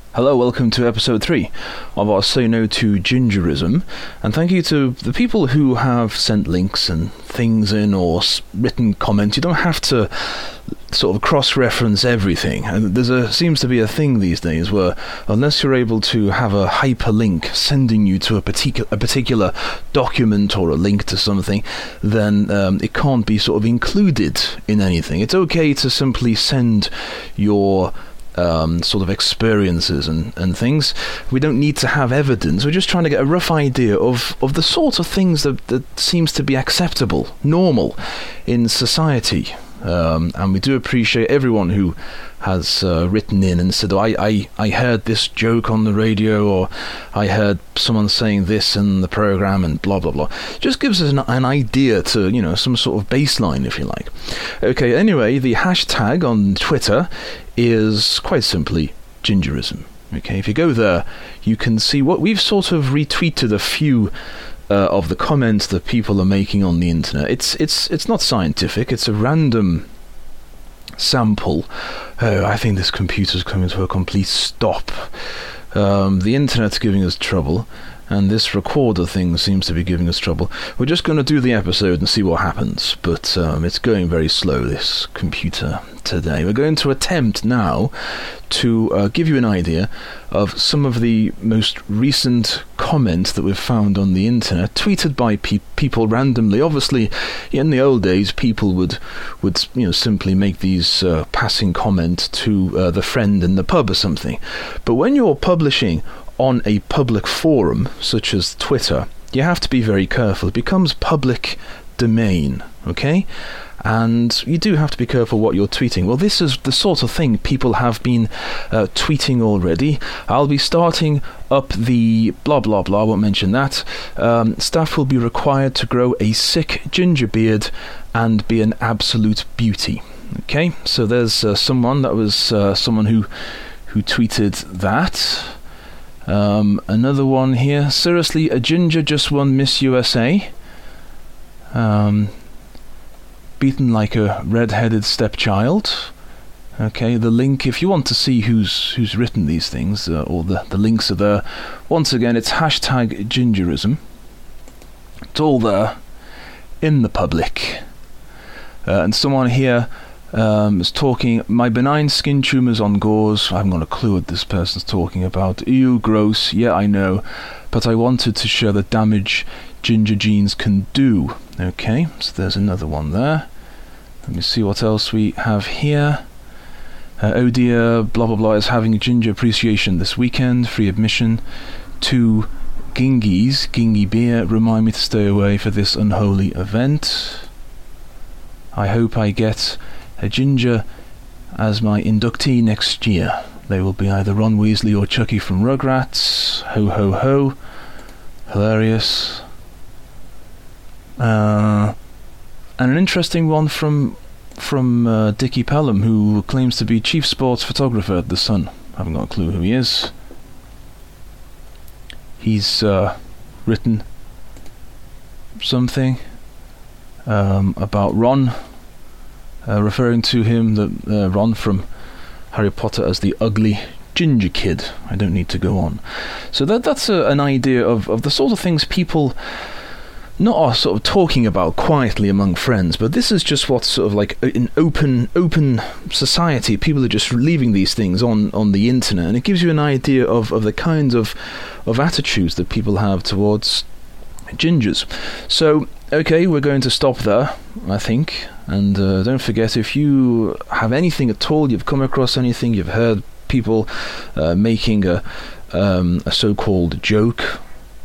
Hello, welcome to episode 3 of our Say No to Gingerism, and thank you to the people who have sent links and things in or written comments. You don't have to sort of cross-reference everything, and seems to be a thing these days where unless you're able to have a hyperlink sending you to a particular document or a link to something, then it can't be sort of included in anything. It's okay to simply send your sort of experiences and things. We don't need to have evidence. We're just trying to get a rough idea of the sort of things that seems to be acceptable, normal in society. And we do appreciate everyone who has written in and said, I heard this joke on the radio, or I heard someone saying this in the program, and blah blah blah. Just gives us an idea to, some sort of baseline, if you like. Okay, anyway, the hashtag on Twitter is quite simply Gingerism. Okay, if you go there, you can see what we've sort of retweeted a few of the comments that people are making on the internet. It's not scientific. It's a random sample. I think this computer's coming to a complete stop. The internet's giving us trouble, and this recorder thing seems to be giving us trouble. We're just going to do the episode and see what happens, but it's going very slow, this computer today. We're going to attempt now to give you an idea of some of the most recent comments that we've found on the internet, tweeted by people randomly. Obviously, in the old days, people would simply make these passing comments to the friend in the pub or something. But when you're publishing on a public forum such as Twitter, you have to be very careful. It becomes public domain, okay? And you do have to be careful what you're tweeting. Well, this is the sort of thing people have been tweeting already. I'll be starting up the blah blah blah, I won't mention that. Staff will be required to grow a sick ginger beard and be an absolute beauty. Okay, so there's someone who tweeted that. Another one here. Seriously, a ginger just won Miss USA. Beaten like a red-headed stepchild. Okay, the link, if you want to see who's written these things, or the links are there. Once again, it's hashtag Gingerism. It's all there in the public. And someone here is talking, my benign skin tumours on gauze. I haven't got a clue what this person's talking about. Ew, gross. Yeah, I know. But I wanted to show the damage ginger genes can do. Okay, so there's another one there. Let me see what else we have here. Oh dear, blah blah blah is having a ginger appreciation this weekend. Free admission to Gingy beer. Remind me to stay away for this unholy event. I hope I get a ginger as my inductee next year. They will be either Ron Weasley or Chucky from Rugrats. Ho ho ho. Hilarious. And an interesting one from Dickie Pelham, who claims to be chief sports photographer at The Sun. I haven't got a clue who he is. He's written something about Ron, referring to him, Ron from Harry Potter, as the ugly ginger kid. I don't need to go on. So that's an idea of the sort of things people not are sort of talking about quietly among friends, but this is just what's sort of like an open society. People are just leaving these things on the internet, and it gives you an idea of the kinds of attitudes that people have towards gingers. So, okay, we're going to stop there, I think, and don't forget, if you have anything at all, you've come across anything, you've heard people making a so-called joke,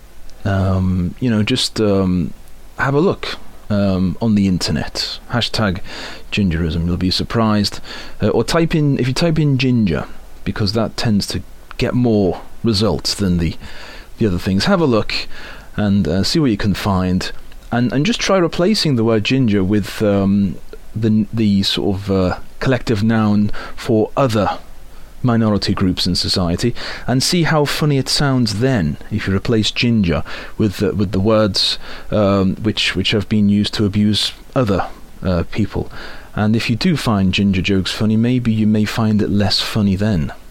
just have a look on the internet. Hashtag Gingerism. You'll be surprised. Or if you type in ginger, because that tends to get more results than the other things. Have a look and see what you can find, and just try replacing the word ginger with the sort of collective noun for other minority groups in society, and see how funny it sounds then if you replace ginger with the words which have been used to abuse other people. And if you do find ginger jokes funny, maybe you may find it less funny then.